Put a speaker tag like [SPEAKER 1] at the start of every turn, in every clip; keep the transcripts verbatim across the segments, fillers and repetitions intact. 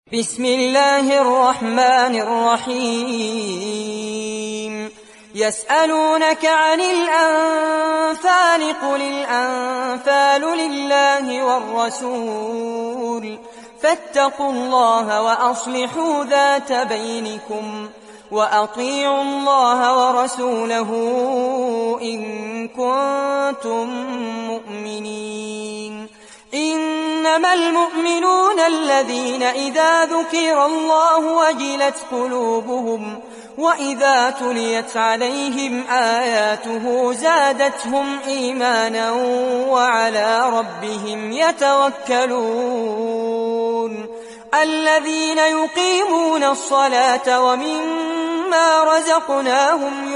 [SPEAKER 1] بسم الله الرحمن الرحيم يسألونك عن الأنفال قل الأنفال لله والرسول فاتقوا الله وأصلحوا ذات بينكم وأطيعوا الله ورسوله إن كنتم مؤمنين. إنما المؤمنون الذين إذا ذكر الله وجلت قلوبهم وإذا تليت عليهم آياته زادتهم إيمانا وعلى ربهم يتوكلون. الذين يقيمون الصلاة ومما رزقناهم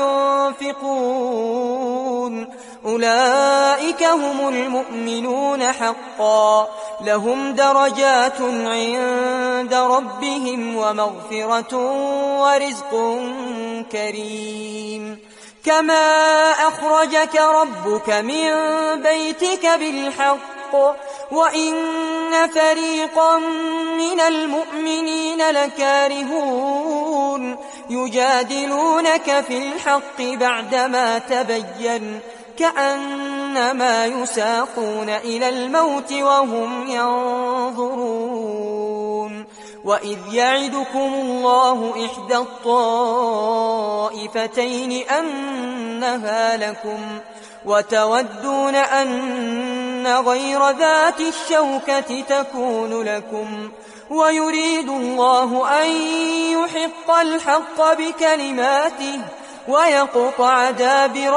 [SPEAKER 1] ينفقون أولئك هم المؤمنون حقا لهم درجات عند ربهم ومغفرة ورزق كريم. كما أخرجك ربك من بيتك بالحق وإن فريقا من المؤمنين لكارهون يجادلونك في الحق بعدما تبين كأنما يساقون إلى الموت وهم ينظرون. وإذ يعدكم الله إحدى الطائفتين أنها لكم وتودون أن غير ذات الشوكة تكون لكم ويريد الله أن يحق الحق بكلماته ويقطع دابر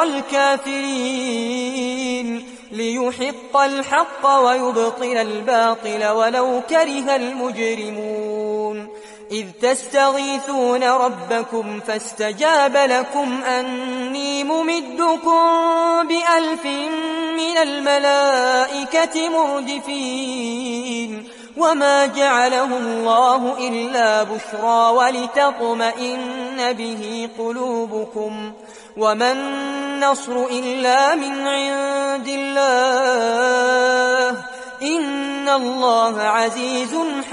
[SPEAKER 1] الكافرين ليحق الحق ويبطل الباطل ولو كره المجرمون. إذ تستغيثون ربكم فاستجاب لكم أني ممدكم بألف من الملائكة مردفين وما جعله الله إلا بشرى ولتطمئن به قلوبكم وما النصر إلا من عند الله إن الله عزيز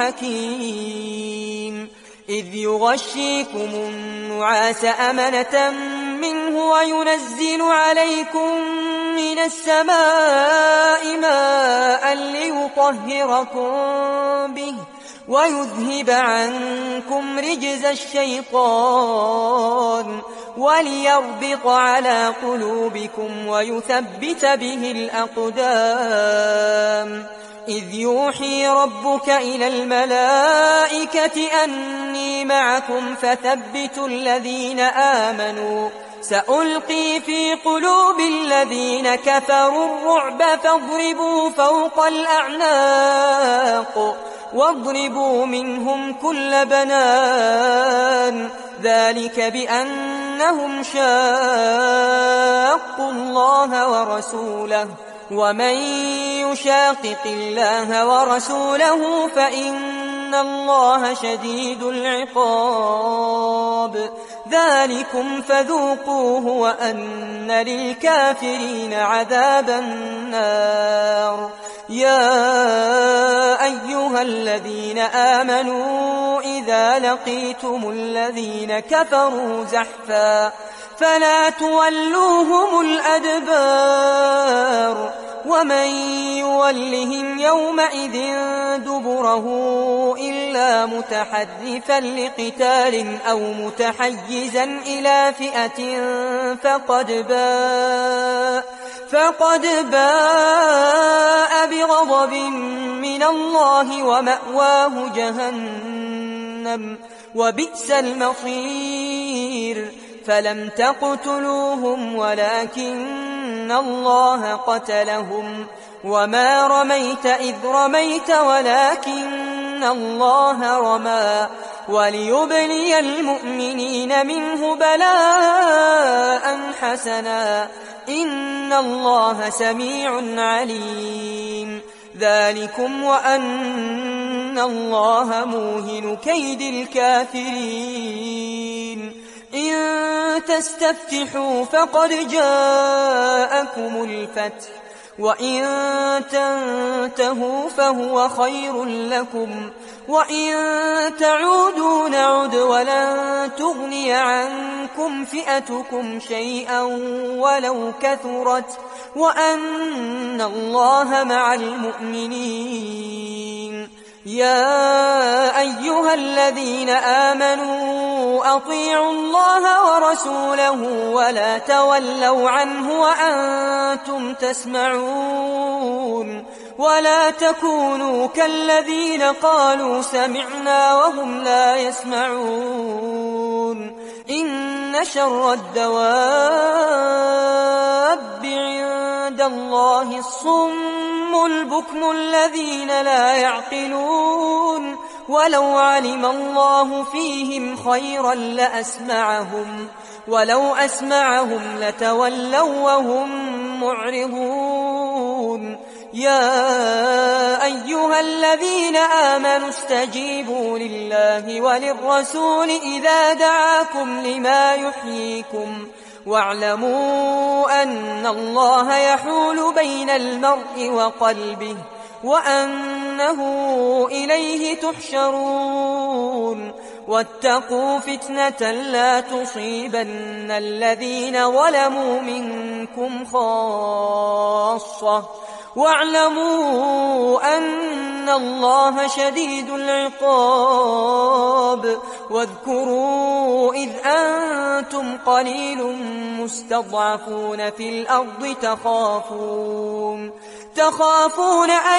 [SPEAKER 1] حكيم. إذ يغشيكم النعاس أمنة منه وينزل عليكم من السماء ماء ليطهركم به ويذهب عنكم رجز الشيطان وليربط على قلوبكم ويثبت به الأقدام. إذ يوحي ربك إلى الملائكة أني معكم فثبتوا الذين آمنوا سألقي في قلوب الذين كفروا الرعب فاضربوا فوق الأعناق واضربوا منهم كل بنان ذلك بأنهم شاقوا الله ورسوله ومن يشاقق الله ورسوله فإن الله شديد العقاب. ذلكم فذوقوه وأن للكافرين عذاب النار. يا أيها الذين آمنوا إذا لقيتم الذين كفروا زحفا فلا تولوهم الأدبار ومن يولهم يومئذ دبره إلا متحرفا لقتال أو متحيزا إلى فئة فقد باء فقد باء بغضب من الله ومأواه جهنم وبئس المصير. فلم تقتلوهم ولكن الله قتلهم وما رميت إذ رميت ولكن الله رمى وليبلي المؤمنين منه بلاء حسنا إن الله سميع عليم. ذلكم وأن الله موهن كيد الكافرين. إن تستفتحوا فقد جاءكم الفتح وإن تنتهوا فهو خير لكم وإن تعودوا نعد ولن تغني عنكم فئتكم شيئا ولو كثرت وأن الله مع المؤمنين. يا أيها الذين آمنوا أطيعوا الله ورسوله ولا تولوا عنه وأنتم تسمعون ولا تكونوا كالذين قالوا سمعنا وهم لا يسمعون. إن شر الدواب عند الله الصم البكم الذين لا يعقلون ولو علم الله فيهم خيرا لأسمعهم ولو أسمعهم لتولوا وهم معرضون. يا أيها الذين آمنوا استجيبوا لله وللرسول إذا دعاكم لما يحييكم واعلموا أن الله يحول بين المرء وقلبه وأنه إليه تحشرون. واتقوا فتنة لا تصيبن الذين ظلموا منكم خاصة واعلموا أن الله شديد العقاب. واذكروا إذ أنتم قليل مستضعفون في الأرض تخافون تخافون أن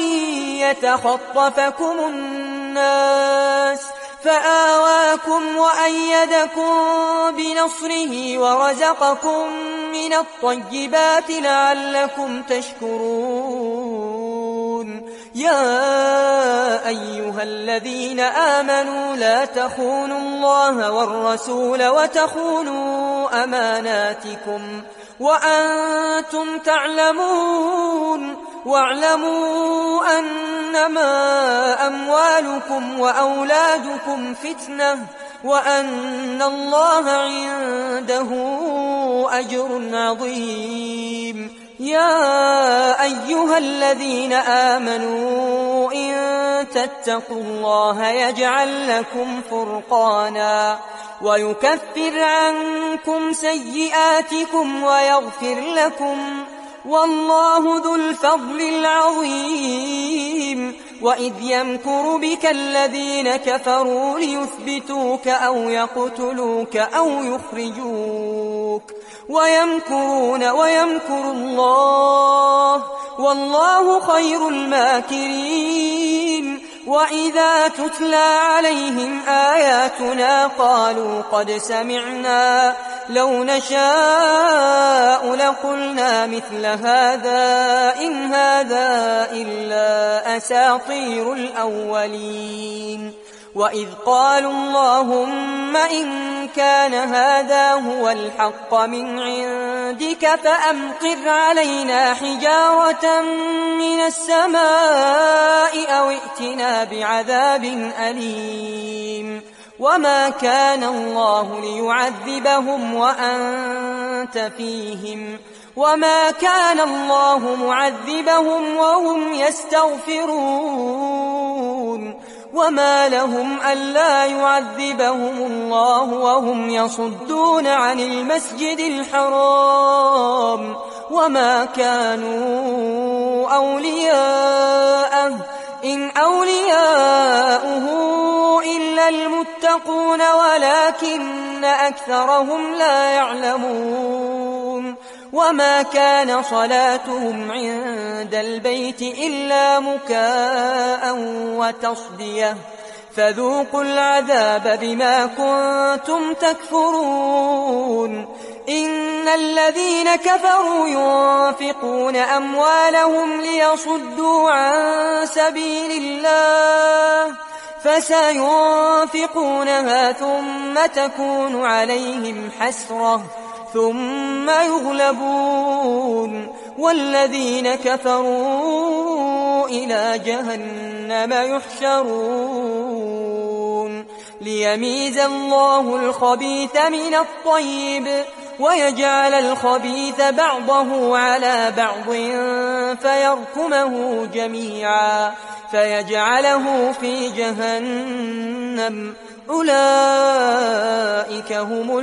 [SPEAKER 1] يتخطفكم الناس فآواكم وأيدكم بنصره ورزقكم من الطيبات لعلكم تشكرون. يا أيها الذين آمنوا لا تخونوا الله والرسول وتخونوا أماناتكم وأنتم تعلمون. واعلموا أنما أموالكم وأولادكم فتنة وأن الله عنده أجر عظيم. يا أيها الذين آمنوا إن تتقوا الله يجعل لكم فرقانا ويكفر عنكم سيئاتكم ويغفر لكم والله ذو الفضل العظيم. وإذ يمكر بك الذين كفروا ليثبتوك أو يقتلوك أو يخرجوك ويمكرون ويمكر الله والله خير الماكرين. وإذا تتلى عليهم آياتنا قالوا قد سمعنا لو نشاء لقلنا مثل هذا إن هذا إلا أساطير الأولين. وإذ قالوا اللهم إن كان هذا هو الحق من عندك فأمطر علينا حجارة من السماء أو ائتنا بعذاب أليم. وما كان الله ليعذبهم وأنت فيهم وما كان الله معذبهم وهم يستغفرون. وما لهم ألا يعذبهم الله وهم يصدون عن المسجد الحرام وما كانوا أولياءه إن أولياؤه إلا المتقون ولكن أكثرهم لا يعلمون. وما كان صلاتهم عند البيت إلا مكاء وتصدية فذوقوا العذاب بما كنتم تكفرون. إن الذين كفروا ينفقون أموالهم ليصدوا عن سبيل الله فسينفقونها ثم تكون عليهم حسرة ثم يغلبون والذين كفروا إلى جهنم يحشرون. ليميز الله الخبيث من الطيب ويجعل الخبيث بعضه على بعض فيركمه جميعا فيجعله في جهنم أولئك هم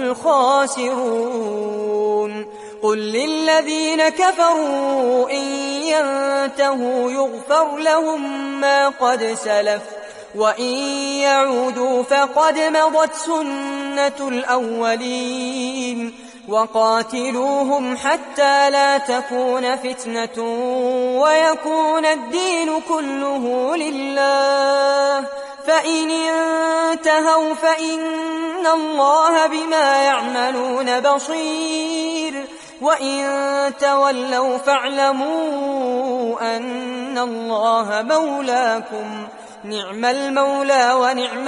[SPEAKER 1] الخاسرون قل للذين كفروا إن ينتهوا يغفر لهم ما قد سلف وإن يعودوا فقد مضت سنة الأولين وقاتلوهم حتى لا تكون فتنة ويكون الدين كله لله فإن انتهوا فإن الله بما يعملون بصير وإن تولوا فاعلموا أن الله مولاكم نعم المولى ونعم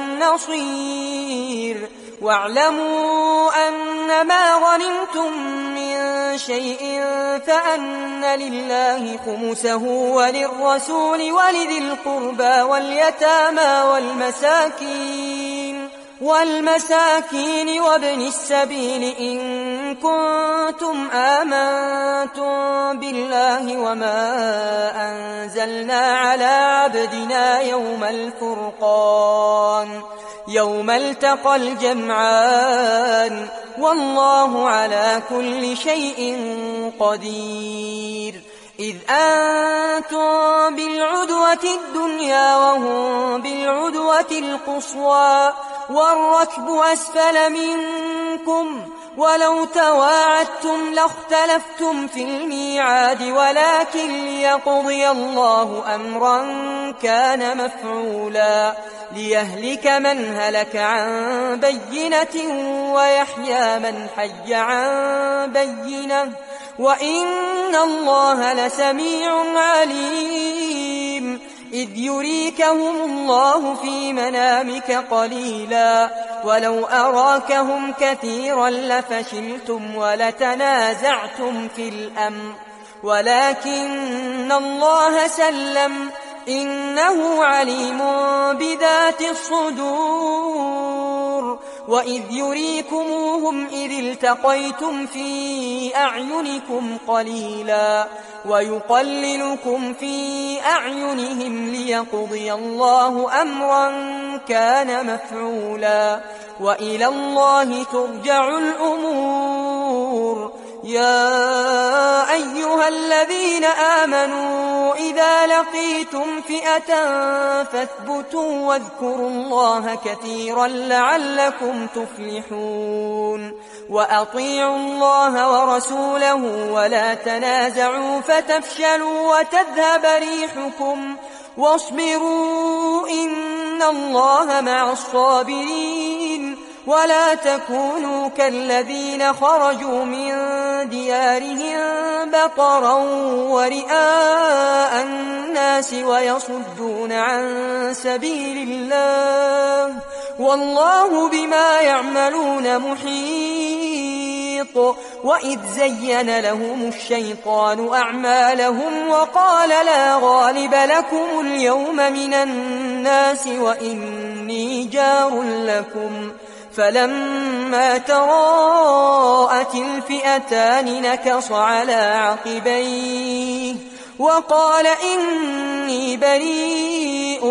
[SPEAKER 1] النصير واعلموا أن ما غنمتم من شيء فأن لله خمسه وللرسول ولذي القربى واليتامى والمساكين والمساكين وابن السبيل إن كنتم آمنتم بالله وما أنزلنا على عبدنا يوم الفرقان يوم التقى الجمعان والله على كل شيء قدير إذ أنتم بالعدوة الدنيا وهم بالعدوة القصوى والركب أسفل منكم ولو تواعدتم لاختلفتم في الميعاد ولكن ليقضي الله أمرا كان مفعولا ليهلك من هلك عن بينة ويحيى من حي عن بينة وإن الله لسميع عليم إذ يريكهم الله في منامك قليلا ولو أراكهم كثيرا لفشلتم ولتنازعتم في الأمر ولكن الله سلم إنه عليم بذات الصدور وإذ يريكموهم إذ التقيتم في أعينكم قليلا ويقللكم في أعينهم ليقضي الله أمرا كان مفعولا وإلى الله ترجع الأمور يا أيها الذين آمنوا إذا لقيتم فئة فاثبتوا واذكروا الله كثيرا لعلكم تفلحون وأطيعوا الله ورسوله ولا تنازعوا فتفشلوا وتذهب ريحكم واصبروا إن الله مع الصابرين ولا تكونوا كالذين خرجوا من ديارهم بطرا ورئاء الناس ويصدون عن سبيل الله والله بما يعملون محيط وإذ زين لهم الشيطان أعمالهم وقال لا غالب لكم اليوم من الناس وإني جار لكم فلما تراءت الفئتان نكص على عقبيه وقال إني بريء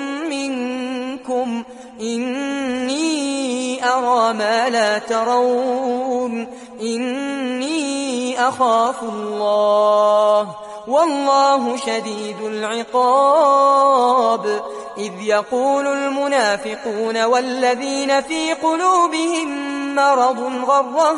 [SPEAKER 1] منكم إني أرى ما لا ترون إني أخاف الله والله شديد العقاب إذ يقول المنافقون والذين في قلوبهم مرض غر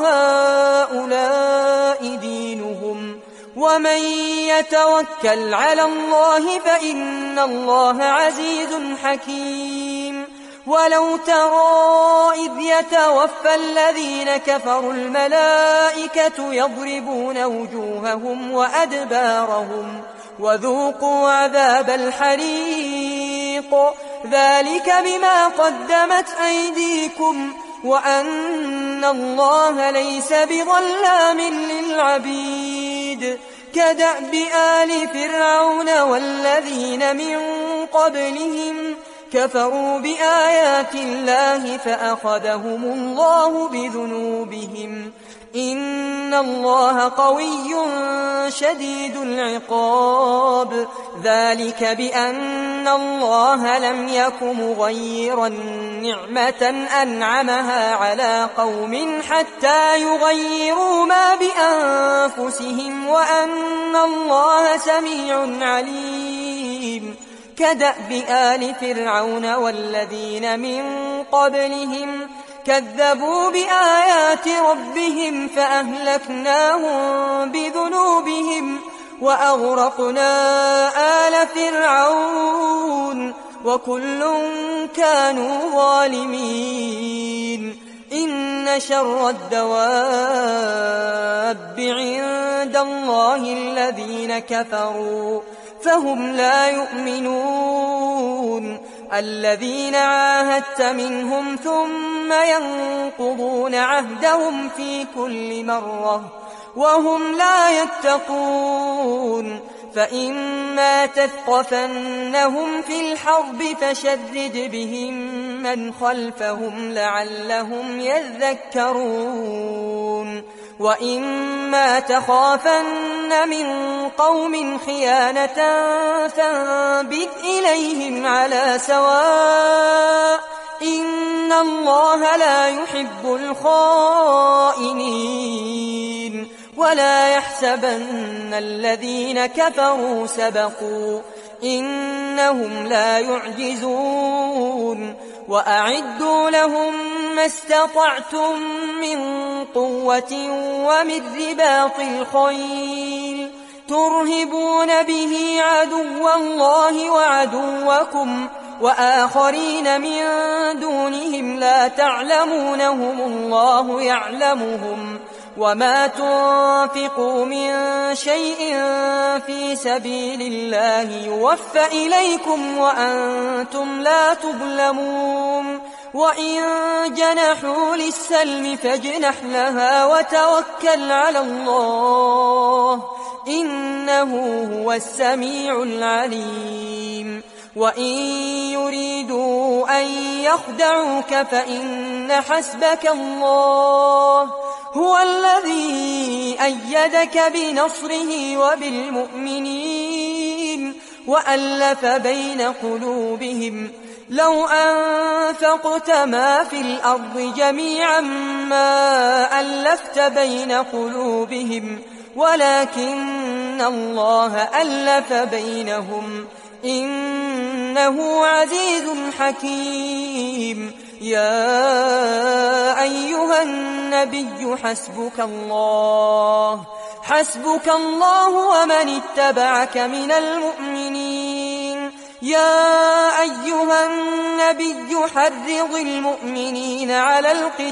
[SPEAKER 1] هؤلاء دينهم ومن يتوكل على الله فإن الله عزيز حكيم ولو ترى إذ يتوفى الذين كفروا الملائكة يضربون وجوههم وأدبارهم وذوقوا عذاب الحريق ذلك بما قدمت أيديكم وأن الله ليس بظلام للعبيد كدأب آل فرعون والذين من قبلهم كفروا بآيات الله فأخذهم الله بذنوبهم إن الله قوي شديد العقاب ذلك بأن الله لم يك مغيرا نعمة أنعمها على قوم حتى يغيروا ما بأنفسهم وأن الله سميع عليم كدأب آل فرعون والذين من قبلهم كذبوا بآيات ربهم فأهلكناهم بذنوبهم وأغرقنا آل فرعون وكل كانوا ظالمين إن شر الدواب عند الله الذين كفروا فهم لا يؤمنون الذين عاهدت منهم ثم ينقضون عهدهم في كل مرة وهم لا يتقون فإما تثقفنهم في الحرب فشرد بهم من خلفهم لعلهم يذكرون وإما تخافن من قوم خيانة فانبذ إليهم على سواء إن الله لا يحب الخائنين ولا يحسبن الذين كفروا سبقوا إنهم لا يعجزون وأعدوا لهم ما استطعتم من قوة ومن رباط الخيل ترهبون به عدو الله وعدوكم وآخرين من دونهم لا تعلمونهم الله يعلمهم وما تنفقوا من شيء في سبيل الله يوفى إليكم وأنتم لا تظلمون وإن جنحوا للسلم فاجنح لها وتوكل على الله إنه هو السميع العليم وإن يريدوا أن يخدعوك فإن حسبك الله هو الذي أيدك بنصره وبالمؤمنين وألف بين قلوبهم لو أنفقت ما في الأرض جميعا ما ألفت بين قلوبهم ولكن الله ألف بينهم إنه عزيز حكيم يا أيها النبي حسبك الله حسبك الله ومن اتبعك من المؤمنين يا أيها النبي حرض المؤمنين على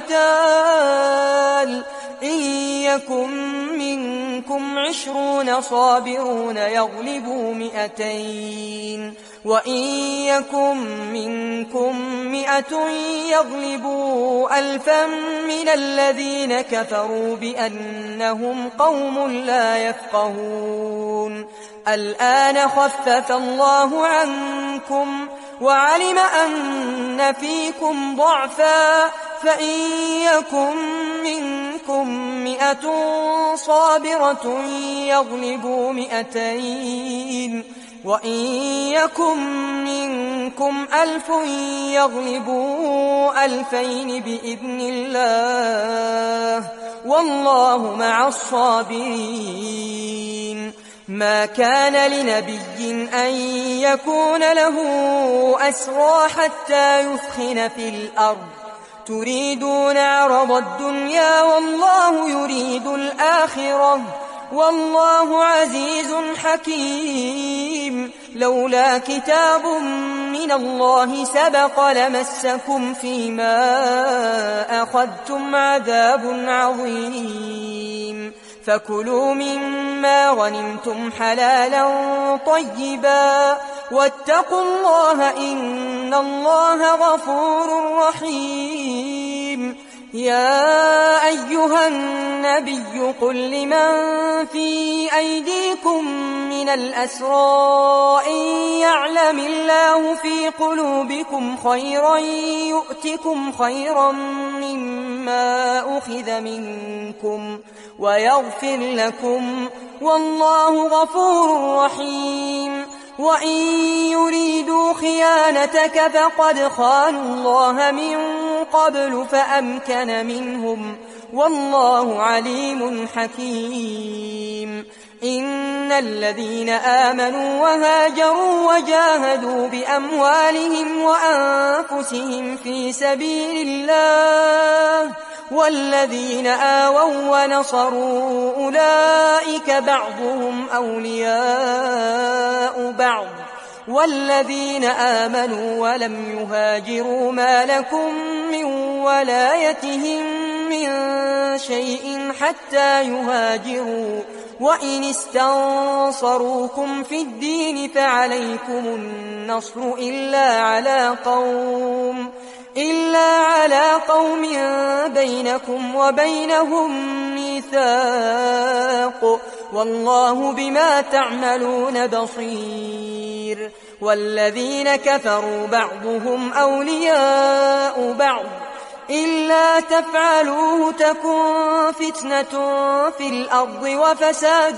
[SPEAKER 1] القتال إن يكن منكم عشرون صابرون يغلبوا مئتين وإن يكن منكم مئة يغلبوا ألفا من الذين كفروا بأنهم قوم لا يفقهون الآن خفف الله عنكم وعلم أن فيكم ضعفا فإن يكن منكم مئة صابرة يغلبوا مئتين وإن يكن منكم ألف يغلبوا ألفين بإذن الله والله مع الصابرين ما كان لنبي أن يكون له أسرى حتى يثخن في الأرض تريدون عرض الدنيا والله يريد الآخرة والله عزيز حكيم لولا كتاب من الله سبق لمسكم فيما أخذتم عذاب عظيم فكلوا مما غنمتم حلالا طيبا واتقوا الله إن الله غفور رحيم يا أيها النبي قل لمن في أيديكم من الأسرى إن يعلم الله في قلوبكم خيرا يؤتكم خيرا مما ما أخذ منكم ويغفر لكم والله غفور رحيم وإن يريدوا خيانتك فقد خانوا الله من قبل فأمكن منهم والله عليم حكيم إن الذين آمنوا وهاجروا وجاهدوا بأموالهم وأنفسهم في سبيل الله والذين آووا ونصروا أولئك بعضهم أولياء بعض والذين آمنوا ولم يهاجروا ما لكم من ولايتهم من شيء حتى يهاجروا وإن استنصروكم في الدين فعليكم النصر إلا على قوم إلا على قوم بينكم وبينهم ميثاق والله بما تعملون بصير والذين كفروا بعضهم أولياء بعض إلا تفعلوه تكن فتنة في الأرض وفساد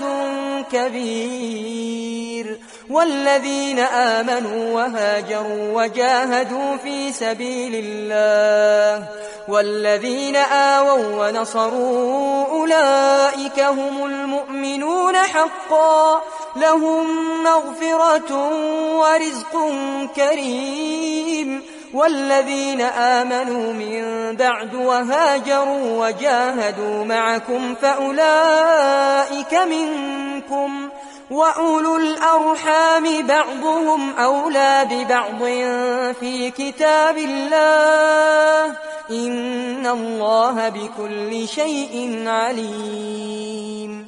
[SPEAKER 1] كبير والذين آمنوا وهاجروا وجاهدوا في سبيل الله والذين آووا ونصروا أولئك هم المؤمنون حقا لهم مغفرة ورزق كريم والذين آمنوا من بعد وهاجروا وجاهدوا معكم فأولئك منكم وأولو الأرحام بعضهم أولى ببعض في كتاب الله إن الله بكل شيء عليم